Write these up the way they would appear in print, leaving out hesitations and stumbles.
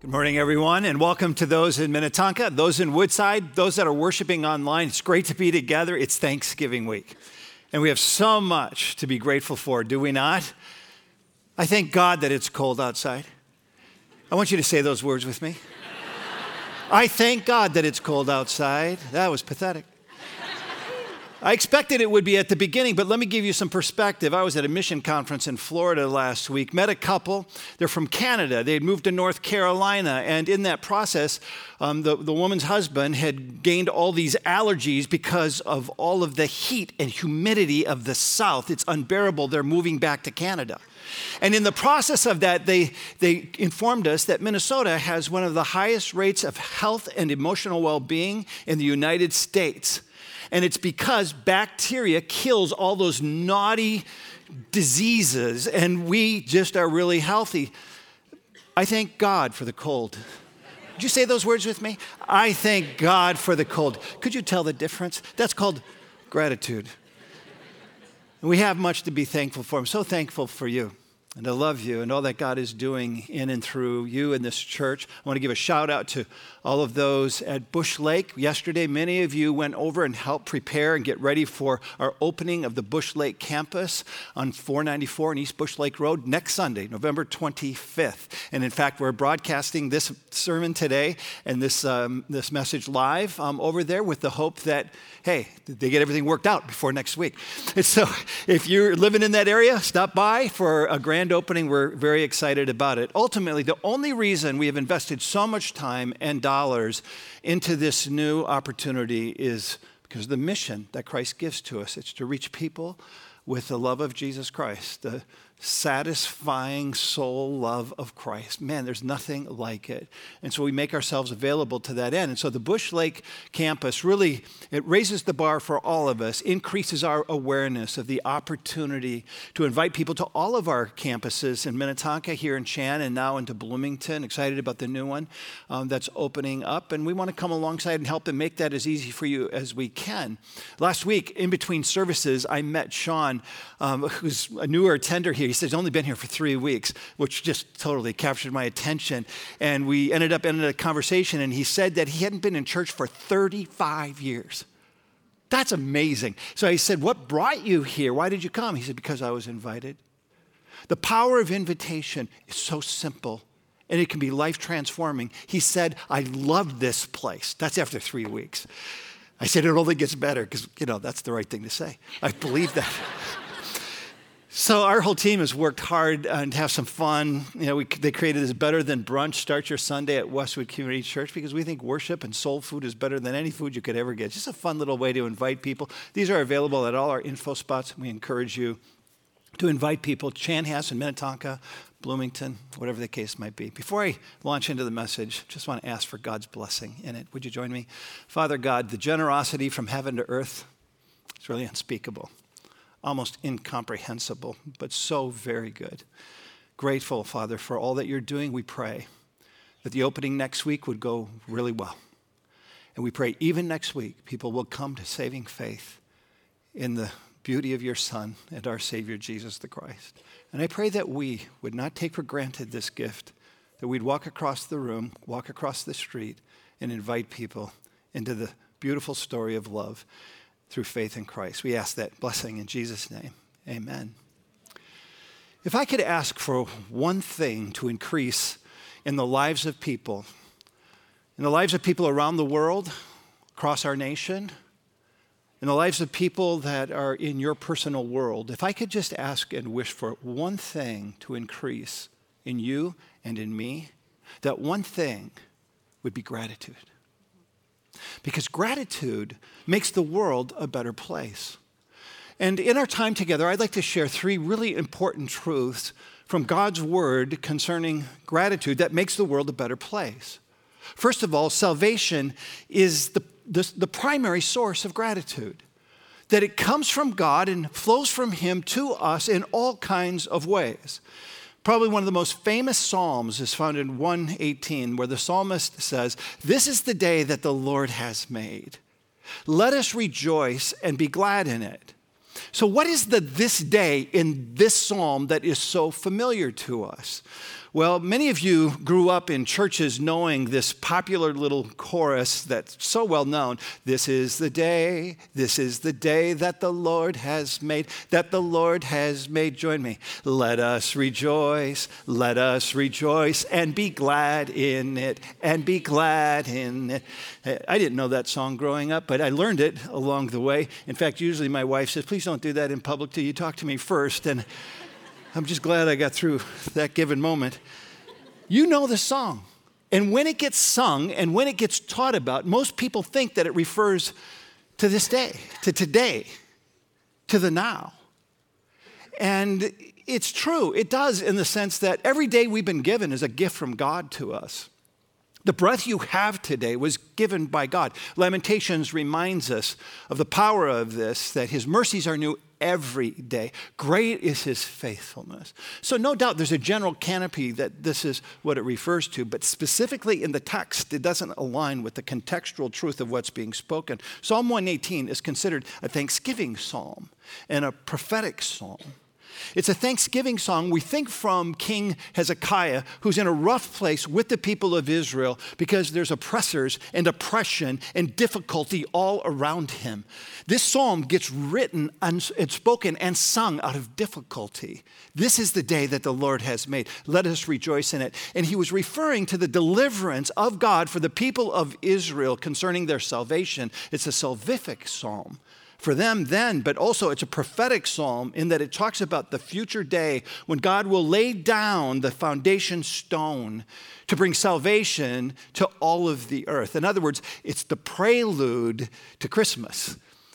Good morning, everyone, and welcome to those in Minnetonka, those in Woodside, those that are worshiping online. It's great to be together. It's Thanksgiving week, and we have so much to be grateful for, do we not? I thank God that it's cold outside. I want you to say those words with me. I thank God that it's cold outside. That was pathetic. I expected it would be at the beginning, but let me give you some perspective. I was at a mission conference in Florida last week, met a couple. They're from Canada. They had moved to North Carolina, and in that process, the woman's husband had gained all these allergies because of all of the heat and humidity of the South. It's unbearable. They're moving back to Canada. And in the process of that, they informed us that Minnesota has one of the highest rates of health and emotional well-being in the United States. And it's because bacteria kills all those naughty diseases, and we just are really healthy. I thank God for the cold. Would you say those words with me? I thank God for the cold. Could you tell the difference? That's called gratitude. And we have much to be thankful for. I'm so thankful for you. And I love you and all that God is doing in and through you in this church. I want to give a shout out to all of those at Bush Lake. Yesterday, many of you went over and helped prepare and get ready for our opening of the Bush Lake campus on 494 and East Bush Lake Road next Sunday, November 25th. And in fact, we're broadcasting this sermon today and this message live over there with the hope that, hey, they get everything worked out before next week. And so if you're living in that area, stop by for a grand opening. We're very excited about it. Ultimately, the only reason we have invested so much time and dollars into this new opportunity is because of the mission that Christ gives to us. It's to reach people with the love of Jesus Christ, the satisfying soul love of Christ. Man, there's nothing like it. And so we make ourselves available to that end. And so the Bush Lake campus really, it raises the bar for all of us, increases our awareness of the opportunity to invite people to all of our campuses in Minnetonka, here in Chan, and now into Bloomington. Excited about the new one that's opening up. And we want to come alongside and help and make that as easy for you as we can. Last week, in between services, I met Sean, who's a newer attender here. He said he's only been here for 3 weeks, which just totally captured my attention. And we ended up in a conversation, and he said that he hadn't been in church for 35 years. That's amazing. So I said, what brought you here? Why did you come? He said, because I was invited. The power of invitation is so simple, and it can be life transforming. He said, I love this place. That's after 3 weeks. I said, it only gets better because, that's the right thing to say. I believe that. So our whole team has worked hard to have some fun. They created this Better Than Brunch, start your Sunday at Westwood Community Church, because we think worship and soul food is better than any food you could ever get. It's just a fun little way to invite people. These are available at all our info spots. We encourage you to invite people. Chanhassen, Minnetonka, Bloomington, whatever the case might be. Before I launch into the message, just want to ask for God's blessing in it. Would you join me? Father God, the generosity from heaven to earth is really unspeakable. Almost incomprehensible, but so very good. Grateful, Father, for all that you're doing. We pray that the opening next week would go really well. And we pray even next week, people will come to saving faith in the beauty of your Son and our Savior, Jesus the Christ. And I pray that we would not take for granted this gift, that we'd walk across the room, walk across the street, and invite people into the beautiful story of love through faith in Christ. We ask that blessing in Jesus' name. Amen. If I could ask for one thing to increase in the lives of people around the world, across our nation, in the lives of people that are in your personal world, if I could just ask and wish for one thing to increase in you and in me, that one thing would be gratitude. Because gratitude makes the world a better place. And in our time together, I'd like to share 3 really important truths from God's word concerning gratitude that makes the world a better place. First of all, salvation is the primary source of gratitude. That it comes from God and flows from him to us in all kinds of ways. Probably one of the most famous Psalms is found in 118, where the psalmist says, "This is the day that the Lord has made. Let us rejoice and be glad in it." So what is this day in this psalm that is so familiar to us? Well, many of you grew up in churches knowing this popular little chorus that's so well known. This is the day that the Lord has made, Join me. Let us rejoice, and be glad in it, I didn't know that song growing up, but I learned it along the way. In fact, usually my wife says, please don't do that in public till you talk to me first. And I'm just glad I got through that given moment. You know the song. And when it gets sung and when it gets taught about, most people think that it refers to this day, to today, to the now. And it's true. It does in the sense that every day we've been given is a gift from God to us. The breath you have today was given by God. Lamentations reminds us of the power of this, that his mercies are new every day. Great is his faithfulness. So no doubt there's a general canopy that this is what it refers to, but specifically in the text, it doesn't align with the contextual truth of what's being spoken. Psalm 118 is considered a thanksgiving psalm and a prophetic psalm. It's a thanksgiving song. We think from King Hezekiah, who's in a rough place with the people of Israel because there's oppressors and oppression and difficulty all around him. This psalm gets written and spoken and sung out of difficulty. This is the day that the Lord has made. Let us rejoice in it. And he was referring to the deliverance of God for the people of Israel concerning their salvation. It's a salvific psalm for them then, but also it's a prophetic psalm in that it talks about the future day when God will lay down the foundation stone to bring salvation to all of the earth. In other words, it's the prelude to Christmas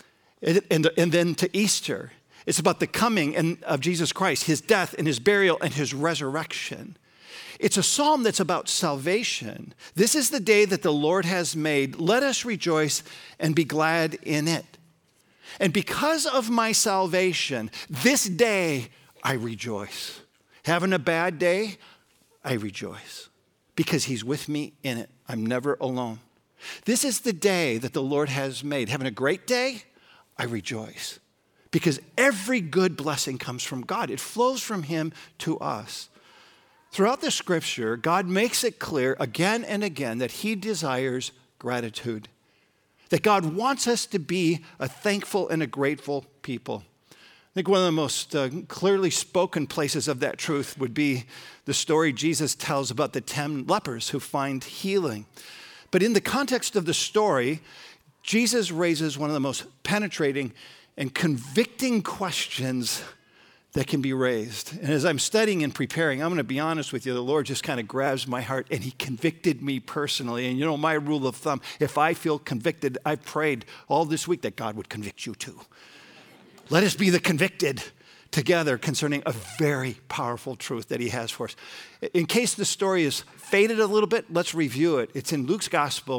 and then to Easter. It's about the coming of Jesus Christ, his death and his burial and his resurrection. It's a psalm that's about salvation. This is the day that the Lord has made. Let us rejoice and be glad in it. And because of my salvation, this day I rejoice. Having a bad day, I rejoice because he's with me in it. I'm never alone. This is the day that the Lord has made. Having a great day, I rejoice because every good blessing comes from God. It flows from him to us. Throughout the scripture, God makes it clear again and again that he desires gratitude. That God wants us to be a thankful and a grateful people. I think one of the most clearly spoken places of that truth would be the story Jesus tells about the 10 lepers who find healing. But in the context of the story, Jesus raises one of the most penetrating and convicting questions that can be raised. And as I'm studying and preparing, I'm going to be honest with you, the Lord just kind of grabs my heart and he convicted me personally. And you know, my rule of thumb, if I feel convicted, I've prayed all this week that God would convict you too. Let us be the convicted together concerning a very powerful truth that he has for us. In case the story is faded a little bit, let's review it. It's in Luke's Gospel,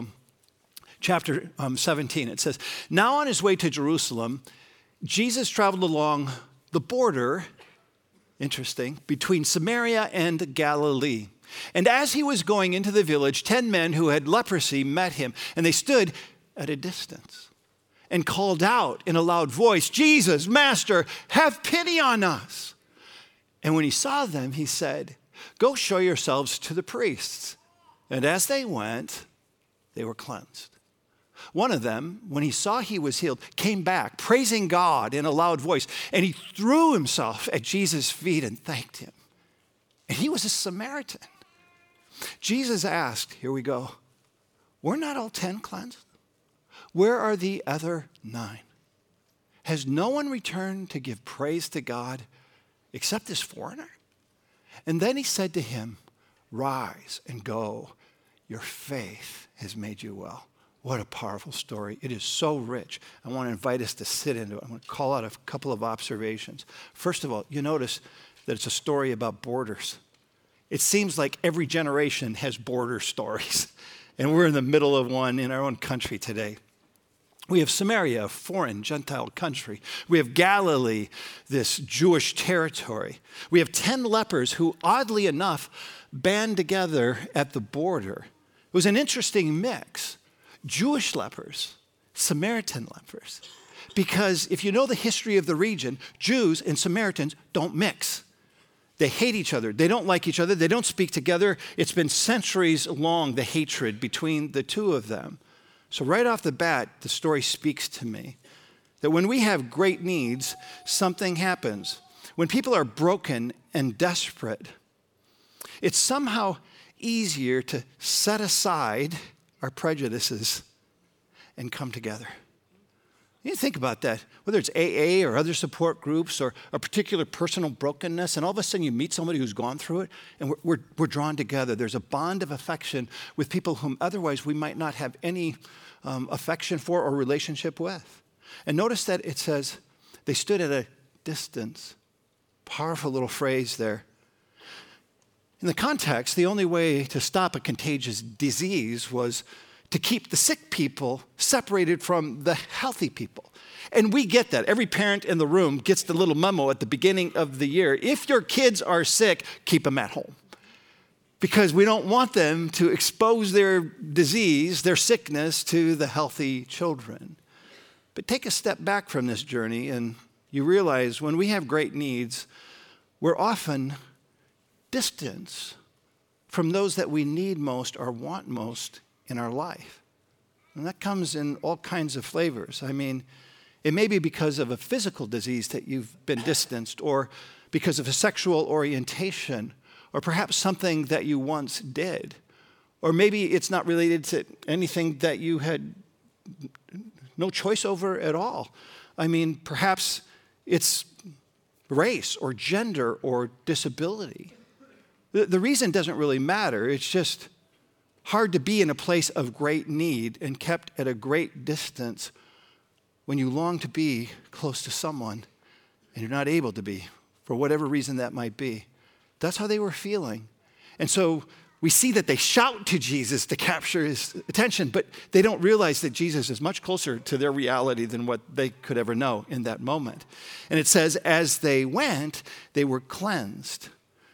chapter 17. It says, now on his way to Jerusalem, Jesus traveled along the border, interesting, between Samaria and Galilee. And as he was going into the village, 10 men who had leprosy met him, and they stood at a distance and called out in a loud voice, Jesus, Master, have pity on us. And when he saw them, he said, go show yourselves to the priests. And as they went, they were cleansed. One of them, when he saw he was healed, came back, praising God in a loud voice, and he threw himself at Jesus' feet and thanked him. And he was a Samaritan. Jesus asked, here we go, were not all 10 cleansed? Where are the other 9? Has no one returned to give praise to God except this foreigner? And then he said to him, rise and go. Your faith has made you well. What a powerful story. It is so rich. I want to invite us to sit into it. I want to call out a couple of observations. First of all, you notice that it's a story about borders. It seems like every generation has border stories, and we're in the middle of one in our own country today. We have Samaria, a foreign Gentile country. We have Galilee, this Jewish territory. We have 10 lepers who, oddly enough, band together at the border. It was an interesting mix. Jewish lepers, Samaritan lepers. Because if you know the history of the region, Jews and Samaritans don't mix. They hate each other. They don't like each other. They don't speak together. It's been centuries long, the hatred between the two of them. So right off the bat, the story speaks to me that when we have great needs, something happens. When people are broken and desperate, it's somehow easier to set aside our prejudices and come together. You think about that, whether it's AA or other support groups or a particular personal brokenness, and all of a sudden you meet somebody who's gone through it, and we're drawn together. There's a bond of affection with people whom otherwise we might not have any affection for or relationship with. And notice that it says they stood at a distance. Powerful little phrase there. In the context, the only way to stop a contagious disease was to keep the sick people separated from the healthy people. And we get that. Every parent in the room gets the little memo at the beginning of the year. If your kids are sick, keep them at home. Because we don't want them to expose their disease, their sickness, to the healthy children. But take a step back from this journey and you realize when we have great needs, we're often distant from those that we need most or want most in our life. And that comes in all kinds of flavors. I mean, it may be because of a physical disease that you've been distanced, or because of a sexual orientation, or perhaps something that you once did. Or maybe it's not related to anything that you had no choice over at all. I mean, perhaps it's race or gender or disability. The reason doesn't really matter. It's just hard to be in a place of great need and kept at a great distance when you long to be close to someone and you're not able to be, for whatever reason that might be. That's how they were feeling. And so we see that they shout to Jesus to capture his attention, but they don't realize that Jesus is much closer to their reality than what they could ever know in that moment. And it says, as they went, they were cleansed.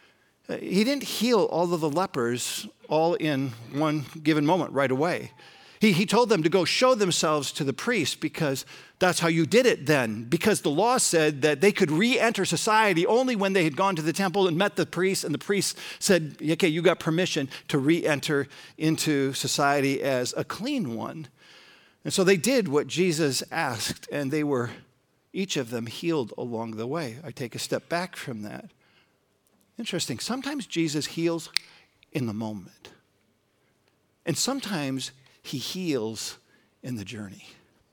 He didn't heal all of the lepers all in one given moment right away. He told them to go show themselves to the priest because that's how you did it then. Because the law said that they could re-enter society only when they had gone to the temple and met the priest, and the priest said, okay, you got permission to re-enter into society as a clean one. And so they did what Jesus asked, and they were, each of them, healed along the way. I take a step back from that. Interesting. Sometimes Jesus heals in the moment. And sometimes he heals in the journey.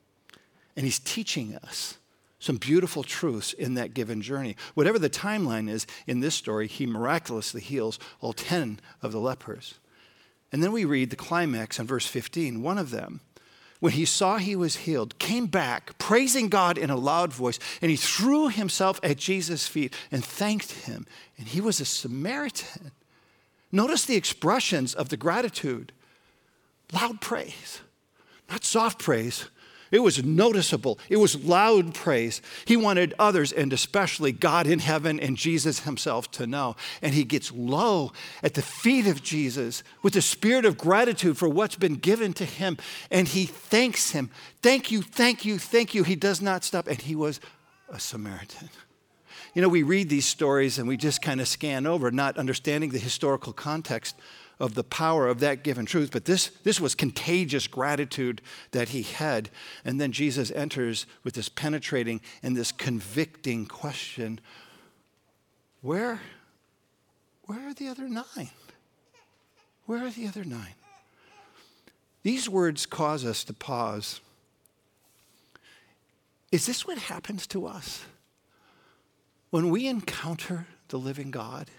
And he's teaching us some beautiful truths in that given journey. Whatever the timeline is in this story, he miraculously heals all 10 of the lepers. And then we read the climax in verse 15. One of them, when he saw he was healed, came back, praising God in a loud voice, and he threw himself at Jesus' feet and thanked him. And he was a Samaritan. Notice the expressions of the gratitude. Loud praise, not soft praise. It was noticeable. It was loud praise. He wanted others, and especially God in heaven and Jesus himself, to know. And he gets low at the feet of Jesus with the spirit of gratitude for what's been given to him. And he thanks him. Thank you, thank you, thank you. He does not stop. And he was a Samaritan. You know, we read these stories and we just kind of scan over, not understanding the historical context of the power of that given truth. But this was contagious gratitude that he had. And then Jesus enters with this penetrating and this convicting question. Where are the other 9? Where are the other 9? These words cause us to pause. Is this what happens to us when we encounter the living God?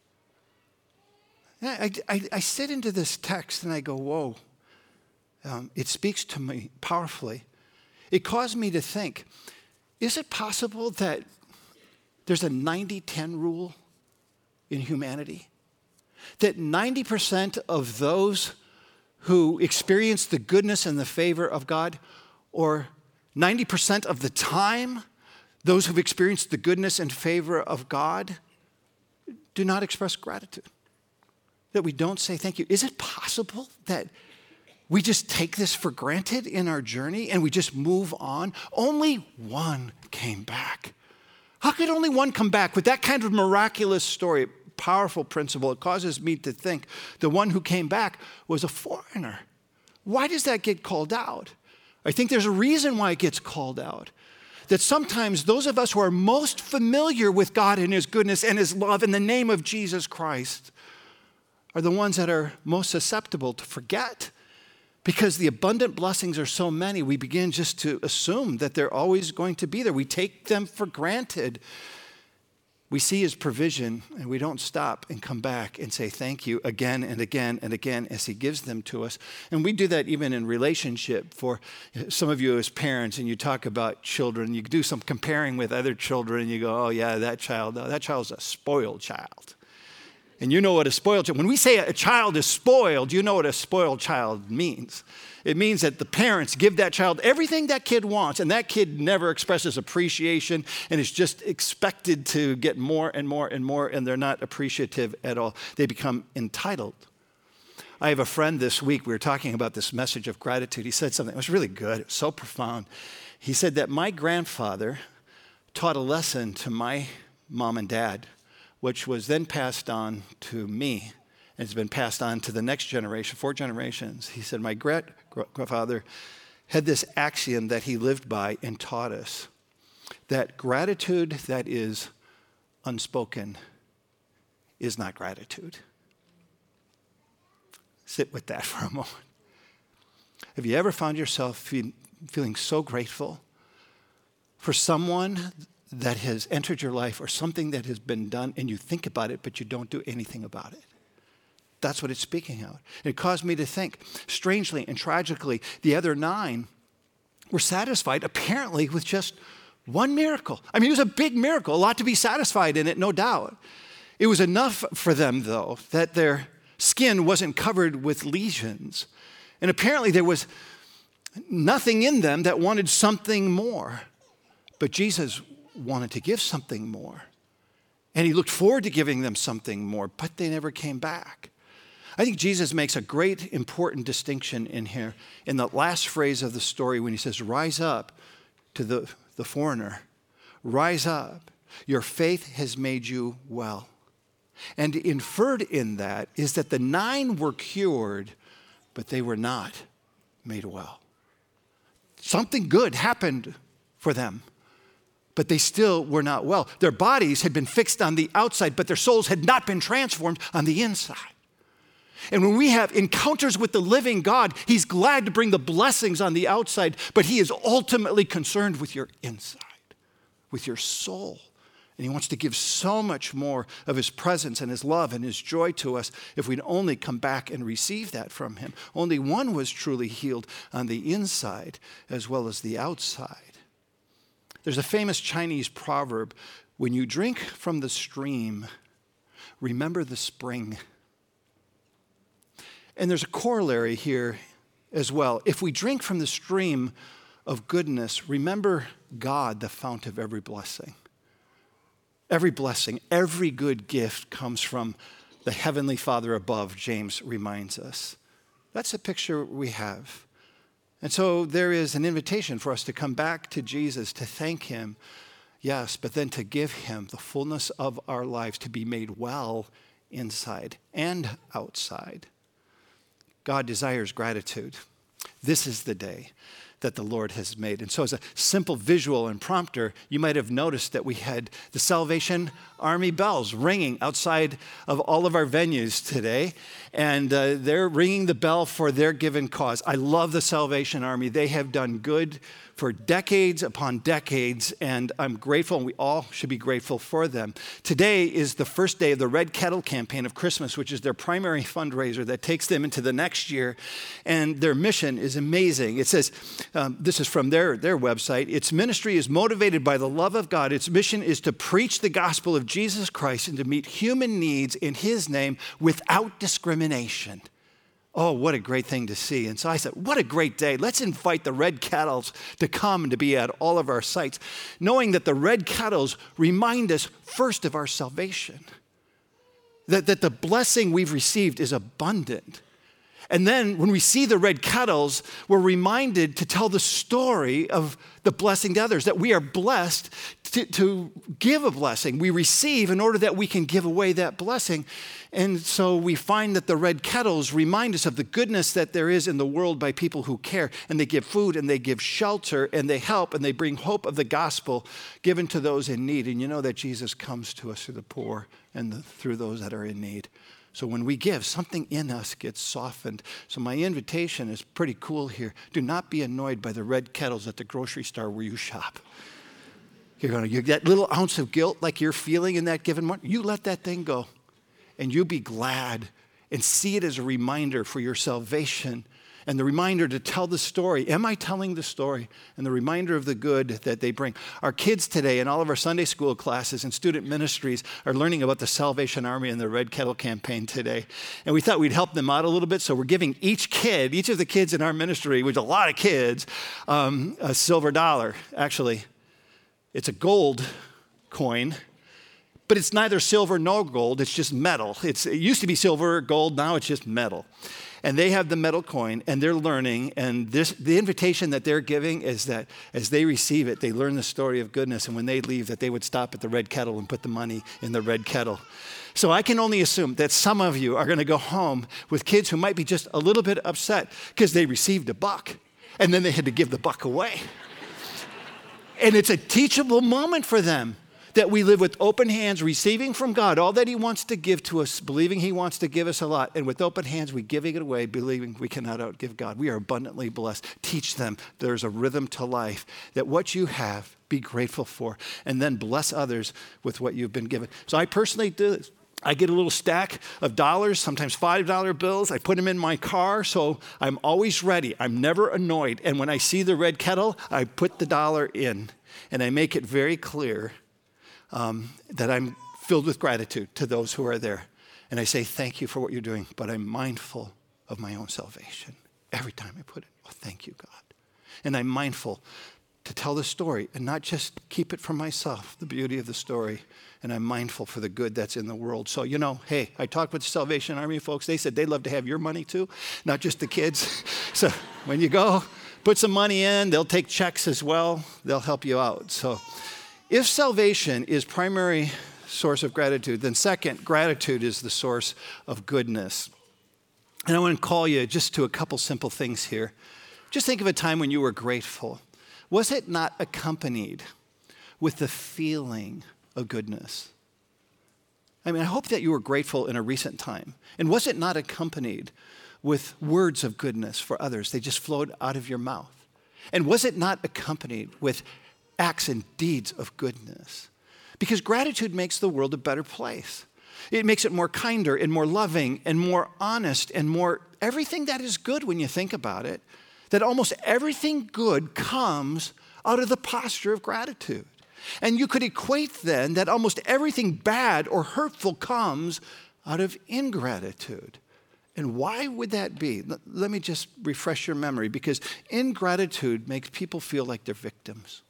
I sit into this text and I go, whoa, it speaks to me powerfully. It caused me to think, is it possible that there's a 90-10 rule in humanity? That 90% of those who experience the goodness and the favor of God, or 90% of the time, those who've experienced the goodness and favor of God do not express gratitude? That we don't say thank you. Is it possible that we just take this for granted in our journey and we just move on? Only one came back. How could only one come back with that kind of miraculous story? Powerful principle. It causes me to think the one who came back was a foreigner. Why does that get called out? I think there's a reason why it gets called out. That sometimes those of us who are most familiar with God and His goodness and His love in the name of Jesus Christ are the ones that are most susceptible to forget. Because the abundant blessings are so many, we begin just to assume that they're always going to be there. We take them for granted. We see His provision, and we don't stop and come back and say thank you again and again and again as He gives them to us. And we do that even in relationship. For some of you as parents, and you talk about children, you do some comparing with other children, and you go, oh yeah, that child's a spoiled child. And you know what a spoiled child, when we say a child is spoiled, you know what a spoiled child means. It means that the parents give that child everything that kid wants, and that kid never expresses appreciation and is just expected to get more and more and more, and they're not appreciative at all. They become entitled. I have a friend this week, we were talking about this message of gratitude. He said something, it was really good, it was so profound. He said that my grandfather taught a lesson to my mom and dad, which was then passed on to me. And it's been passed on to the next generation, 4 generations. He said, my grandfather had this axiom that he lived by and taught us, that gratitude that is unspoken is not gratitude. Sit with that for a moment. Have you ever found yourself feeling so grateful for someone that has entered your life or something that has been done, and you think about it, but you don't do anything about it? That's what it's speaking out. It caused me to think, strangely and tragically, the other 9 were satisfied apparently with just one miracle. I mean, it was a big miracle, a lot to be satisfied in it, no doubt. It was enough for them, though, that their skin wasn't covered with lesions. And apparently there was nothing in them that wanted something more. But Jesus wanted to give something more. And He looked forward to giving them something more, but they never came back. I think Jesus makes a great, important distinction in here in the last phrase of the story when He says, rise up to the foreigner. Rise up. Your faith has made you well. And inferred in that is that the 9 were cured, but they were not made well. Something good happened for them, but they still were not well. Their bodies had been fixed on the outside, but their souls had not been transformed on the inside. And when we have encounters with the living God, He's glad to bring the blessings on the outside, but He is ultimately concerned with your inside, with your soul. And He wants to give so much more of His presence and His love and His joy to us if we'd only come back and receive that from Him. Only one was truly healed on the inside as well as the outside. There's a famous Chinese proverb, when you drink from the stream, remember the spring. And there's a corollary here as well. If we drink from the stream of goodness, remember God, the fount of every blessing. Every blessing, every good gift comes from the Heavenly Father above, James reminds us. That's a picture we have. And so there is an invitation for us to come back to Jesus, to thank Him, yes, but then to give Him the fullness of our lives, to be made well inside and outside. God desires gratitude. This is the day that the Lord has made. And so as a simple visual and prompter, you might have noticed that we had the Salvation Army bells ringing outside of all of our venues today. And they're ringing the bell for their given cause. I love the Salvation Army. They have done good for decades upon decades, and I'm grateful, and we all should be grateful for them. Today is the first day of the Red Kettle campaign of Christmas, which is their primary fundraiser that takes them into the next year, and their mission is amazing. It says, this is from their website, its ministry is motivated by the love of God. Its mission is to preach the gospel of Jesus Christ and to meet human needs in His name without discrimination. Oh, what a great thing to see. And so I said, what a great day. Let's invite the Red Kettles to come and to be at all of our sites, knowing that the Red Kettles remind us first of our salvation, that the blessing we've received is abundant, And then when we see the red kettles, we're reminded to tell the story of the blessing to others, that we are blessed to give a blessing. We receive in order that we can give away that blessing. And so we find that the red kettles remind us of the goodness that there is in the world by people who care, and they give food, and they give shelter, and they help, and they bring hope of the gospel given to those in need. And you know that Jesus comes to us through the poor and through those that are in need. So when we give, something in us gets softened. So my invitation is pretty cool here. Do not be annoyed by the red kettles at the grocery store where you shop. You're going to get that little ounce of guilt like you're feeling in that given moment. You let that thing go. And you be glad and see it as a reminder for your salvation and the reminder to tell the story. Am I telling the story? And the reminder of the good that they bring. Our kids today in all of our Sunday school classes and student ministries are learning about the Salvation Army and the Red Kettle campaign today. And we thought we'd help them out a little bit, so we're giving each of the kids in our ministry, which is a lot of kids, a silver dollar. Actually, it's a gold coin, but it's neither silver nor gold, it's just metal. It used to be silver or gold, now it's just metal. And they have the metal coin, and they're learning, and the invitation that they're giving is that as they receive it, they learn the story of goodness, and when they leave, that they would stop at the red kettle and put the money in the red kettle. So I can only assume that some of you are going to go home with kids who might be just a little bit upset because they received $1, and then they had to give the $1 away. And it's a teachable moment for them. That we live with open hands, receiving from God all that he wants to give to us, believing he wants to give us a lot. And with open hands, we giving it away, believing we cannot outgive God. We are abundantly blessed. Teach them there's a rhythm to life, that what you have, be grateful for, and then bless others with what you've been given. So I personally do this. I get a little stack of dollars, sometimes $5 bills. I put them in my car, so I'm always ready. I'm never annoyed. And when I see the red kettle, I put the dollar in, and I make it very clear that I'm filled with gratitude to those who are there. And I say, thank you for what you're doing, but I'm mindful of my own salvation every time I put it. Oh, thank you, God. And I'm mindful to tell the story and not just keep it for myself, the beauty of the story. And I'm mindful for the good that's in the world. So, hey, I talked with the Salvation Army folks. They said they'd love to have your money too, not just the kids. So when you go, put some money in. They'll take checks as well. They'll help you out. So if salvation is primary source of gratitude, then second, gratitude is the source of goodness. And I want to call you just to a couple simple things here. Just think of a time when you were grateful. Was it not accompanied with the feeling of goodness? I hope that you were grateful in a recent time. And was it not accompanied with words of goodness for others? They just flowed out of your mouth. And was it not accompanied with acts and deeds of goodness? Because gratitude makes the world a better place. It makes it more kinder and more loving and more honest and more everything that is good when you think about it. That almost everything good comes out of the posture of gratitude. And you could equate then that almost everything bad or hurtful comes out of ingratitude. And why would that be? Let me just refresh your memory, because ingratitude makes people feel like they're victims.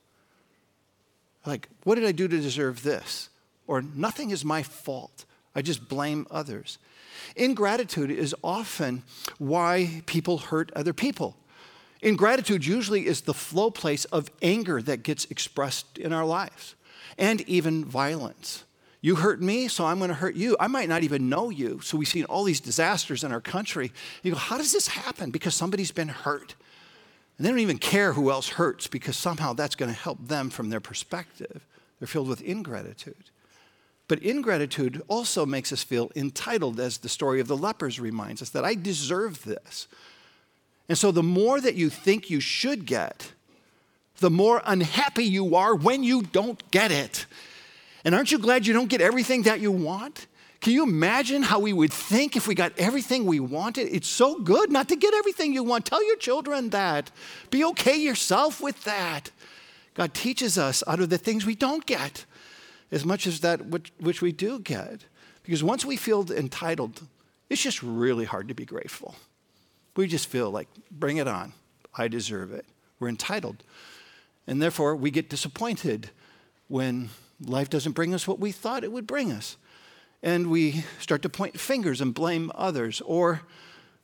Like, what did I do to deserve this? Or nothing is my fault. I just blame others. Ingratitude is often why people hurt other people. Ingratitude usually is the flow place of anger that gets expressed in our lives, and even violence. You hurt me, so I'm going to hurt you. I might not even know you. So we've seen all these disasters in our country. You go, how does this happen? Because somebody's been hurt. And they don't even care who else hurts, because somehow that's going to help them from their perspective. They're filled with ingratitude. But ingratitude also makes us feel entitled, as the story of the lepers reminds us, that I deserve this. And so the more that you think you should get, the more unhappy you are when you don't get it. And aren't you glad you don't get everything that you want? Can you imagine how we would think if we got everything we wanted? It's so good not to get everything you want. Tell your children that. Be okay yourself with that. God teaches us out of the things we don't get as much as that which we do get. Because once we feel entitled, it's just really hard to be grateful. We just feel like, bring it on. I deserve it. We're entitled. And therefore, we get disappointed when life doesn't bring us what we thought it would bring us. And we start to point fingers and blame others. Or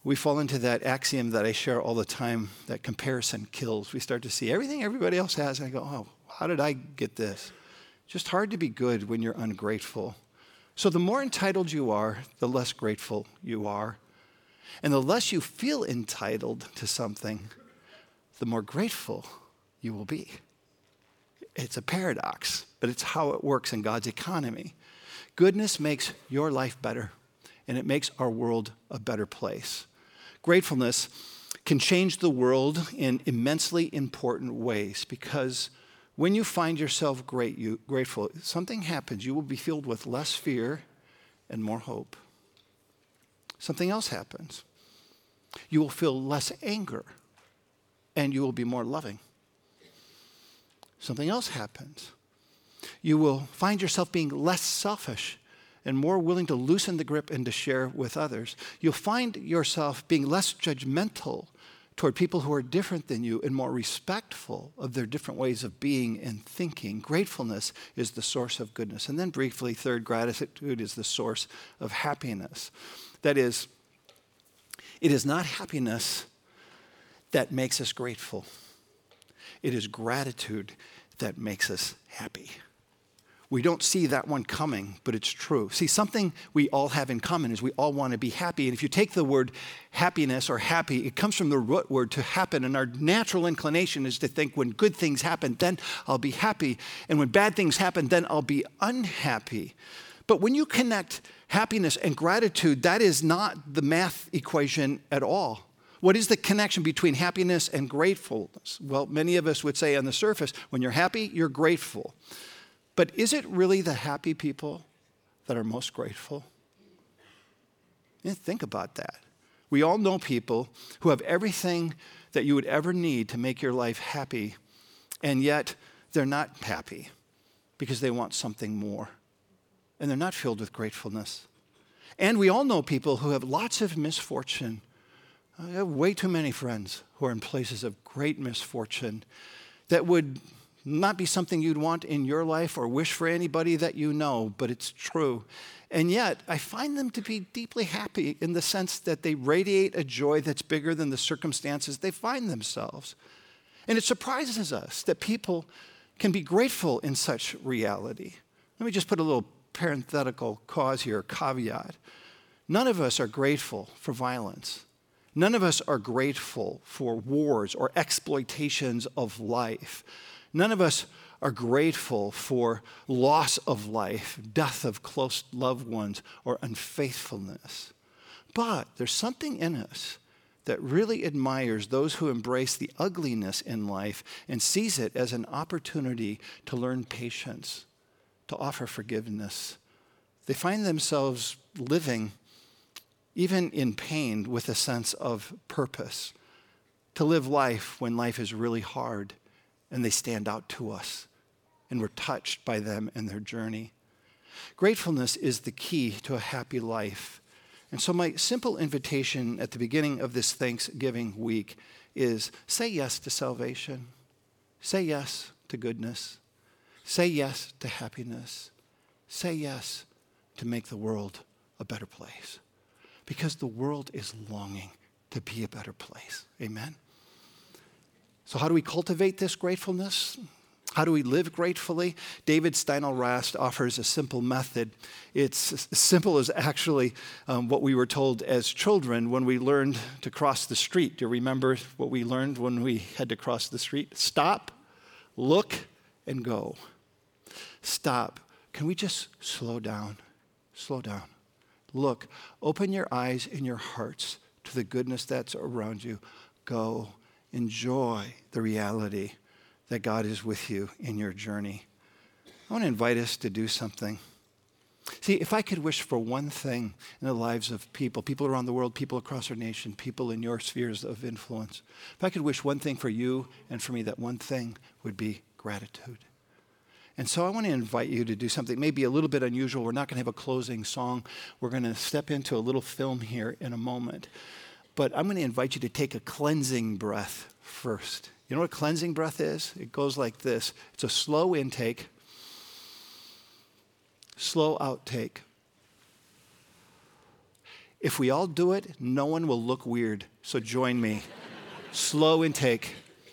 we fall into that axiom that I share all the time, that comparison kills. We start to see everything everybody else has, and I go, oh, how did I get this? Just hard to be good when you're ungrateful. So the more entitled you are, the less grateful you are. And the less you feel entitled to something, the more grateful you will be. It's a paradox, but it's how it works in God's economy. Goodness makes your life better, and it makes our world a better place. Gratefulness can change the world in immensely important ways, because when you find yourself grateful, something happens. You will be filled with less fear and more hope. Something else happens. You will feel less anger, and you will be more loving. Something else happens. You will find yourself being less selfish and more willing to loosen the grip and to share with others. You'll find yourself being less judgmental toward people who are different than you and more respectful of their different ways of being and thinking. Gratefulness is the source of goodness. And then briefly, third, gratitude is the source of happiness. That is, it is not happiness that makes us grateful. It is gratitude that makes us happy. We don't see that one coming, but it's true. See, something we all have in common is we all want to be happy. And if you take the word happiness or happy, it comes from the root word to happen. And our natural inclination is to think when good things happen, then I'll be happy. And when bad things happen, then I'll be unhappy. But when you connect happiness and gratitude, that is not the math equation at all. What is the connection between happiness and gratefulness? Well, many of us would say on the surface, when you're happy, you're grateful. But is it really the happy people that are most grateful? Think about that. We all know people who have everything that you would ever need to make your life happy, and yet they're not happy because they want something more, and they're not filled with gratefulness. And we all know people who have lots of misfortune. I have way too many friends who are in places of great misfortune that would not be something you'd want in your life or wish for anybody that you know, but it's true. And yet, I find them to be deeply happy in the sense that they radiate a joy that's bigger than the circumstances they find themselves. And it surprises us that people can be grateful in such reality. Let me just put a little parenthetical cause here, caveat. None of us are grateful for violence. None of us are grateful for wars or exploitations of life. None of us are grateful for loss of life, death of close loved ones, or unfaithfulness. But there's something in us that really admires those who embrace the ugliness in life and sees it as an opportunity to learn patience, to offer forgiveness. They find themselves living, even in pain, with a sense of purpose, to live life when life is really hard. And they stand out to us, and we're touched by them and their journey. Gratefulness is the key to a happy life. And so my simple invitation at the beginning of this Thanksgiving week is say yes to salvation. Say yes to goodness. Say yes to happiness. Say yes to make the world a better place. Because the world is longing to be a better place. Amen? So how do we cultivate this gratefulness? How do we live gratefully? David Steindl-Rast offers a simple method. It's as simple as actually what we were told as children when we learned to cross the street. Do you remember what we learned when we had to cross the street? Stop, look, and go. Stop. Can we just slow down? Slow down. Look, open your eyes and your hearts to the goodness that's around you. Go. Enjoy the reality that God is with you in your journey. I want to invite us to do something. See, if I could wish for one thing in the lives of people around the world, people across our nation, people in your spheres of influence, if I could wish one thing for you and for me, that one thing would be gratitude. And so I want to invite you to do something maybe a little bit unusual. We're not going to have a closing song. We're going to step into a little film here in a moment. But I'm going to invite you to take a cleansing breath first. You know what a cleansing breath is? It goes like this. It's a slow intake, slow outtake. If we all do it, no one will look weird. So join me. Slow intake.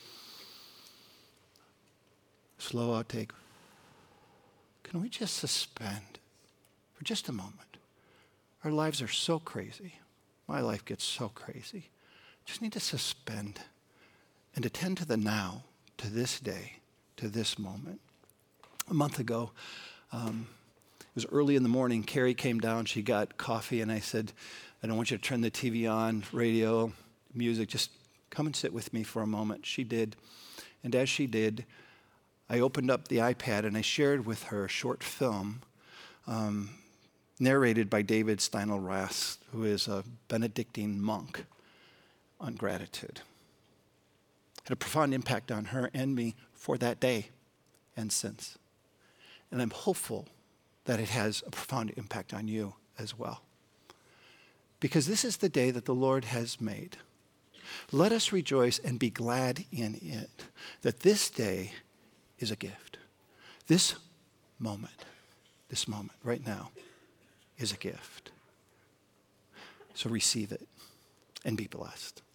Slow outtake. Can we just suspend for just a moment? Our lives are so crazy. My life gets so crazy. Just need to suspend and attend to the now, to this day, to this moment. A month ago, it was early in the morning. Carrie came down. She got coffee, and I said, I don't want you to turn the TV on, radio, music. Just come and sit with me for a moment. She did. And as she did, I opened up the iPad, and I shared with her a short film narrated by David Steindl-Rast, who is a Benedictine monk, on gratitude. Had a profound impact on her and me for that day and since. And I'm hopeful that it has a profound impact on you as well. Because this is the day that the Lord has made. Let us rejoice and be glad in it, that this day is a gift. This moment right now is a gift. So receive it and be blessed.